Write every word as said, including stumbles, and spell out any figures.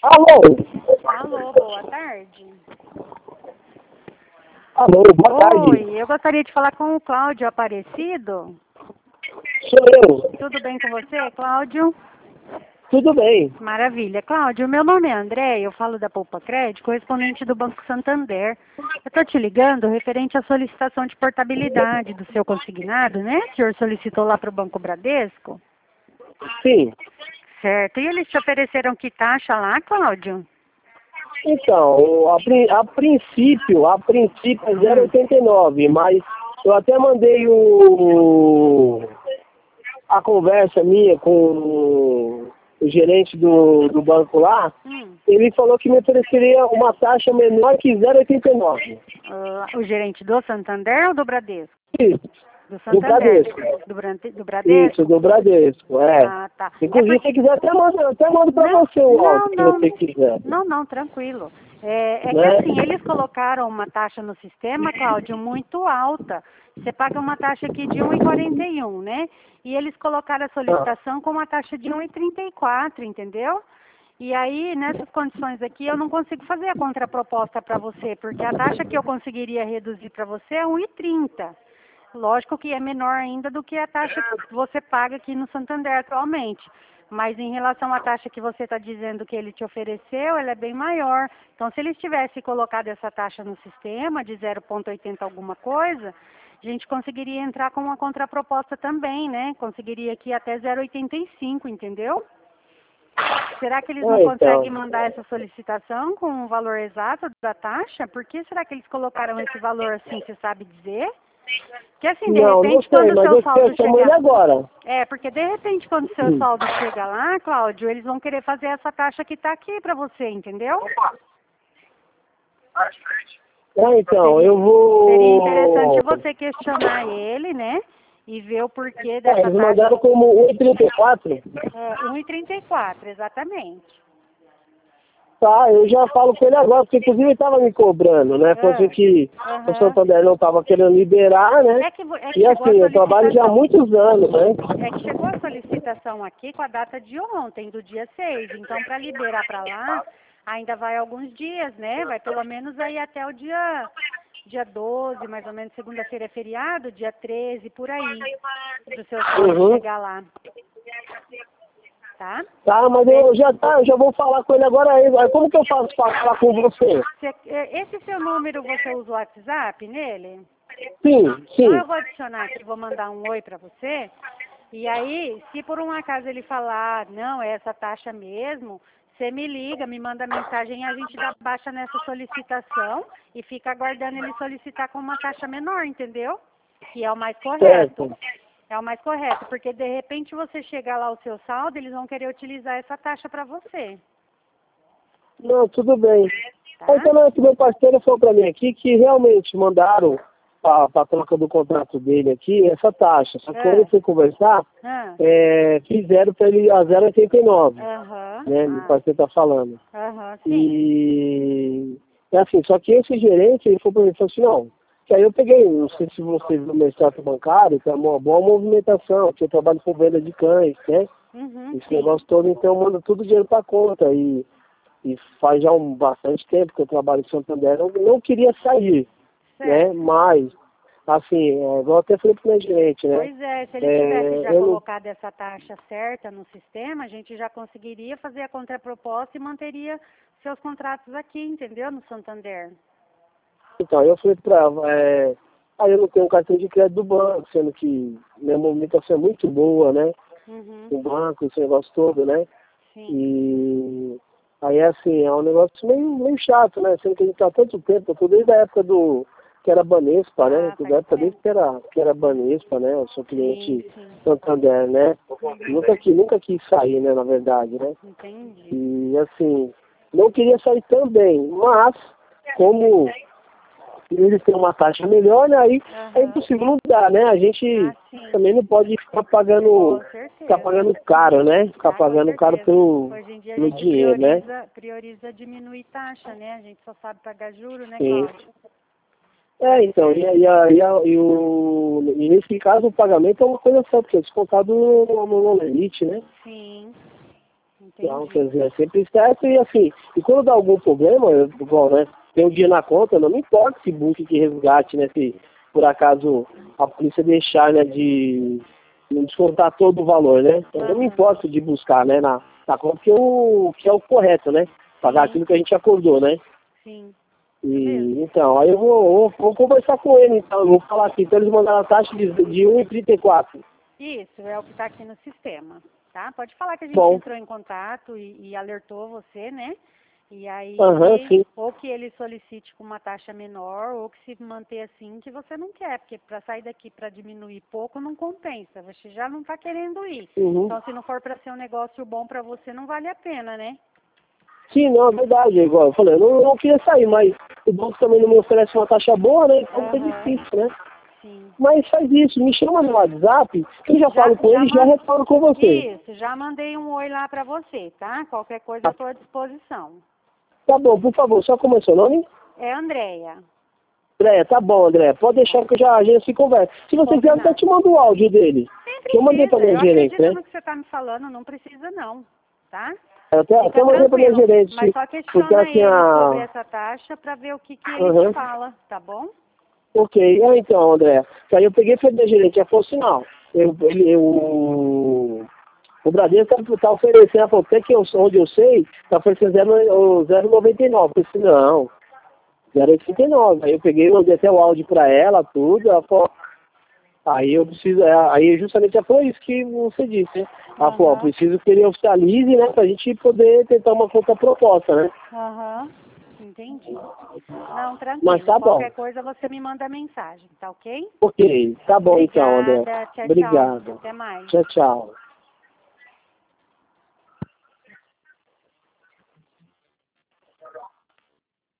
Alô? Alô, boa tarde. Alô, boa tarde. Oi, eu gostaria de falar com o Cláudio Aparecido. Sou eu. Tudo bem com você, Cláudio? Tudo bem. Maravilha. Cláudio, meu nome é André, eu falo da Poupa Crédito, correspondente do Banco Santander. Eu estou te ligando referente à solicitação de portabilidade do seu consignado, né? O senhor solicitou lá para o Banco Bradesco? Sim. Certo. E eles te ofereceram que taxa lá, Cláudio? Então, a, pri- a princípio, a princípio é zero vírgula oitenta e nove, mas eu até mandei o, a conversa minha com o gerente do, do banco lá. Hum. Ele falou que me ofereceria uma taxa menor que zero vírgula oitenta e nove. Ah, o gerente do Santander ou do Bradesco? Isso, Do do Santander. Bradesco. Do, Brante- do Bradesco? Isso, do Bradesco, é. Ah, tá. Inclusive, É se quiser, até mando, eu até mando pra Não, você o não, áudio, se não, você quiser. não, não, tranquilo. É, é que Né? assim, eles colocaram uma taxa no sistema, Cláudio, muito alta. Você paga uma taxa aqui de um e quarenta e um, né? E eles colocaram a solicitação com uma taxa de um e trinta e quatro, entendeu? E aí, nessas condições aqui, eu não consigo fazer a contraproposta para você, porque a taxa que eu conseguiria reduzir para você é um e trinta. Lógico que é menor ainda do que a taxa que você paga aqui no Santander atualmente. Mas em relação à taxa que você está dizendo que ele te ofereceu, ela é bem maior. Então, se eles tivessem colocado essa taxa no sistema de zero vírgula oitenta alguma coisa, a gente conseguiria entrar com uma contraproposta também, né? Conseguiria aqui até zero vírgula oitenta e cinco, entendeu? Será que eles não Ah, então. conseguem mandar essa solicitação com o valor exato da taxa? Por que será que eles colocaram esse valor assim, você sabe dizer? Que assim, de Não, não repente, sei, quando o mas seu eu saldo sei, chamo ele chegar... agora. É, porque de repente, quando o seu Hum. saldo chega lá, Cláudio, eles vão querer fazer essa taxa que está aqui para você, entendeu? Ah, então, Seria, eu vou... seria interessante você questionar ele, né? E ver o porquê É, dessa eles taxa. mandaram como um e trinta e quatro. É, um e trinta e quatro, exatamente. Tá, eu já falo com ele agora, porque inclusive ele estava me cobrando, né? Falou assim É, que o aham. Santander não estava querendo liberar, né? É que, vo- é que E chegou a assim, eu trabalho já há solicitação. muitos anos, né? É que chegou a solicitação aqui com a data de ontem, do dia seis. Então, para liberar para lá, ainda vai alguns dias, né? Vai pelo menos aí até o dia, dia doze, mais ou menos, segunda-feira é feriado, dia treze, por aí, para o seu saldo Uhum. chegar lá. Tá? Tá, mas eu já, tá, eu já vou falar com ele agora. Aí, aí como que eu faço para falar com você? Você- é, esse seu número, você usa o WhatsApp nele? Sim, Então, sim. eu vou adicionar aqui, vou mandar um oi para você. E aí, se por um acaso ele falar, não, é essa taxa mesmo, você me liga, me manda mensagem e a gente dá baixa nessa solicitação e fica aguardando ele solicitar com uma taxa menor, entendeu? Que é o mais correto. Certo. É o mais correto, porque de repente você chegar lá o seu saldo, eles vão querer utilizar essa taxa para você, Não, tudo bem. tá? Então, não, que meu parceiro falou para mim aqui que realmente mandaram para a troca do contrato dele aqui essa taxa. Só que quando É. ele foi conversar, Ah, é, fizeram para ele a zero vírgula oitenta e nove, Aham. né? Meu Ah, parceiro está falando. aham, sim. E é assim, só que esse gerente, ele falou para mim, falou assim, não, que aí eu peguei, não sei se você viu o meu extrato bancário, que é uma boa movimentação, que eu trabalho com venda de cães, né? Uhum, Esse sim. negócio todo, então eu mando tudo dinheiro para conta. E, e faz já um bastante tempo que eu trabalho em Santander, eu não queria sair, né? Certo. Mas, assim, é, igual eu até falei pro meu gerente, né? Pois é, se ele É, tivesse já eu não, colocado essa taxa certa no sistema, a gente já conseguiria fazer a contraproposta e manteria seus contratos aqui, entendeu? No Santander. então, eu falei pra ela, é, aí eu não tenho um cartão de crédito do banco, sendo que minha movimentação é muito boa, né? Uhum, Com o banco, esse negócio todo, né? sim. E aí, assim, é um negócio meio, meio chato, né? Sendo que a gente tá há tanto tempo, eu tô desde a época do, que era Banespa, né? Ah, Tô da faz época desde tempo. que era, que era Banespa, né? Eu sou Sim, cliente sim. Santander, né? Nunca, que, nunca quis sair, né, na verdade, né? Entendi. E, assim, não queria sair também, mas, como eles têm uma taxa melhor, né? Aí é Aham. impossível, não dá, né? A gente Ah, sim. também não pode ficar pagando, Com ficar certeza. pagando caro, né? Ficar Ah, com pagando caro certeza. pelo, Hoje em dia a pelo gente dinheiro, né? prioriza, prioriza diminuir taxa, né? A gente só sabe pagar juro, né, Sim. Cláudio? É, então, e, a- e, a- e, a- e o, e nesse caso o pagamento é uma coisa só, porque é descontado no, no, no limite, né? Sim. Então, quer dizer, é sempre certo e assim, e quando dá algum problema, eu, igual, né, tem um dia na conta, não me importa se busque que resgate, né, se por acaso a polícia deixar, né, de não descontar todo o valor, né, eu não me importo de buscar, né, na, na conta que, o, que é o correto, né, pagar Sim. aquilo que a gente acordou, né. Sim. E, então, aí eu vou, vou, vou conversar com ele, então, eu vou falar aqui, então eles mandaram a taxa de, de um e trinta e quatro. Isso, é o que está aqui no sistema, tá? Pode falar que a gente Bom. entrou em contato e, e alertou você, né? E aí, Aham, sim. ou que ele solicite com uma taxa menor, ou que se manter assim, que você não quer, porque para sair daqui para diminuir pouco não compensa, você já não está querendo ir. Uhum. Então, se não for para ser um negócio bom para você, não vale a pena, né? Sim, não, é verdade, é igual eu falei, eu não, não queria sair, mas o banco também não me oferece uma taxa boa, né? Então fica Aham. difícil, né? Sim. Mas faz isso, me chama no WhatsApp, que eu já, Já- falo com já ele e já man- retorno com você. Isso, já mandei um oi lá para você, tá? Qualquer coisa eu estou à disposição. Tá bom, por favor, só como é seu nome? É Andréia. André, tá bom, André, pode deixar que eu já, a gente se conversa. Se você quiser, eu até Combinado. te mando o áudio dele. Nem Que eu mandei pra precisa, minha eu gerente, acredito né? no que você está me falando, não precisa não, tá? Eu até, Fica até mandei pra minha tranquilo, gerente, mas só porque questiona ela ele sobre tinha... essa taxa para ver o que, que ele Aham. te fala, tá bom? Ok, ah, então, André, aí eu peguei e falei da gerente, ela falou assim, não, eu, ele, eu, o Bradesco está tá oferecendo, ela falou, até que eu, onde eu sei, está oferecendo zero vírgula noventa e nove, eu falei assim, não, zero vírgula oitenta e nove, aí eu peguei, mandei até o áudio para ela, tudo, ela falou, aí eu preciso, aí justamente ela falou isso que você disse, né, ela falou, ó, Aham. preciso que ele oficialize, né, pra gente poder tentar uma contraproposta, né. Aham, entendi. Não, Mas tranquilo, tá bom. qualquer coisa você me manda mensagem, tá ok? Ok, tá bom então, André. Obrigada, tchau, tchau, Obrigado. até mais. Tchau, tchau.